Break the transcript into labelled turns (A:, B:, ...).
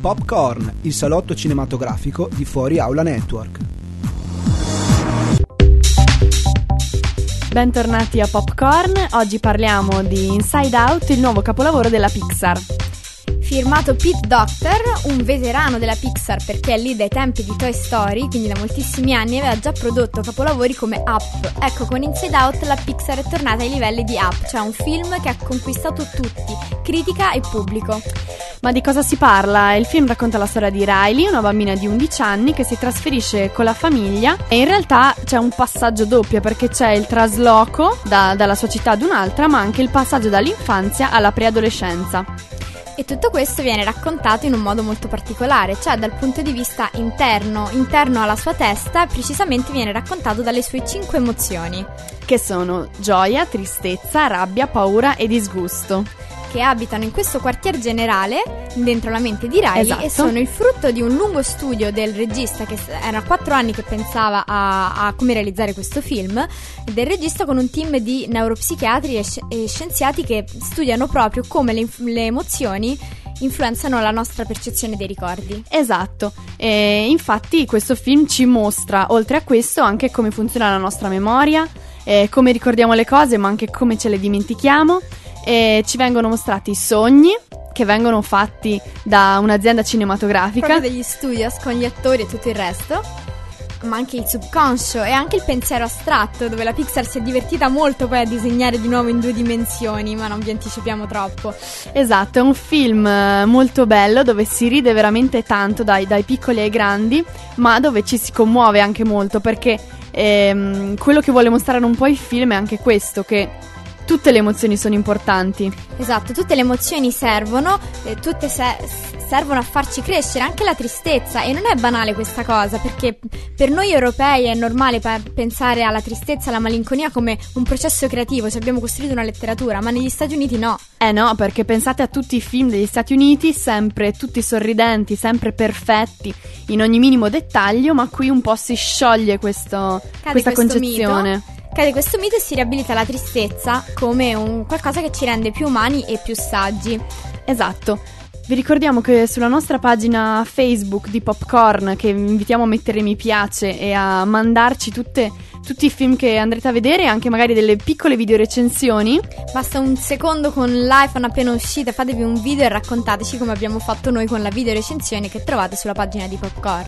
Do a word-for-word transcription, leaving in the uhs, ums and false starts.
A: Popcorn, il salotto cinematografico di Fuori Aula Network.
B: Bentornati a Popcorn, oggi parliamo di Inside Out, il nuovo capolavoro della Pixar.
C: Firmato Pete Docter, un veterano della Pixar perché è lì dai tempi di Toy Story, quindi da moltissimi anni, aveva già prodotto capolavori come Up. Ecco, con Inside Out la Pixar è tornata ai livelli di Up, cioè un film che ha conquistato tutti, critica e pubblico.
B: Ma di cosa si parla? Il film racconta la storia di Riley, una bambina di undici anni che si trasferisce con la famiglia e in realtà c'è un passaggio doppio perché c'è il trasloco da, dalla sua città ad un'altra, ma anche il passaggio dall'infanzia alla preadolescenza.
C: E tutto questo viene raccontato in un modo molto particolare, cioè dal punto di vista interno, interno alla sua testa, e precisamente viene raccontato dalle sue cinque emozioni.
B: Che sono gioia, tristezza, rabbia, paura e disgusto.
C: Che abitano in questo quartier generale, dentro la mente di Riley,
B: esatto.
C: E sono il frutto di un lungo studio del regista, che era quattro anni che pensava a, a come realizzare questo film, del regista con un team di neuropsichiatri e, sci- e scienziati che studiano proprio come le, inf- le emozioni influenzano la nostra percezione dei ricordi.
B: Esatto, e infatti questo film ci mostra, oltre a questo, anche come funziona la nostra memoria, eh, come ricordiamo le cose, ma anche come ce le dimentichiamo. E ci vengono mostrati i sogni che vengono fatti da un'azienda cinematografica,
C: proprio degli studios con gli attori e tutto il resto, ma anche il subconscio e anche il pensiero astratto, dove la Pixar si è divertita molto poi a disegnare di nuovo in due dimensioni, ma non vi anticipiamo troppo.
B: Esatto, è un film molto bello dove si ride veramente tanto dai, dai piccoli ai grandi, ma dove ci si commuove anche molto perché ehm, quello che vuole mostrare un po' il film è anche questo, che tutte le emozioni sono importanti.
C: Esatto, tutte le emozioni servono, eh, tutte se- servono a farci crescere, anche la tristezza, e non è banale questa cosa, perché per noi europei è normale pa- pensare alla tristezza, alla malinconia come un processo creativo, se abbiamo costruito una letteratura, ma negli Stati Uniti no.
B: Eh no, perché pensate a tutti i film degli Stati Uniti, sempre tutti sorridenti, sempre perfetti, in ogni minimo dettaglio, ma qui un po' si scioglie questo, questa
C: questo
B: concezione.
C: Mito. Cade questo mito e si riabilita la tristezza come un qualcosa che ci rende più umani e più saggi.
B: Esatto. Vi ricordiamo che sulla nostra pagina Facebook di Popcorn, che vi invitiamo a mettere mi piace e a mandarci tutte, tutti i film che andrete a vedere e anche magari delle piccole video recensioni.
C: Basta un secondo con l'iPhone appena uscite, fatevi un video e raccontateci come abbiamo fatto noi con la video recensione che trovate sulla pagina di Popcorn.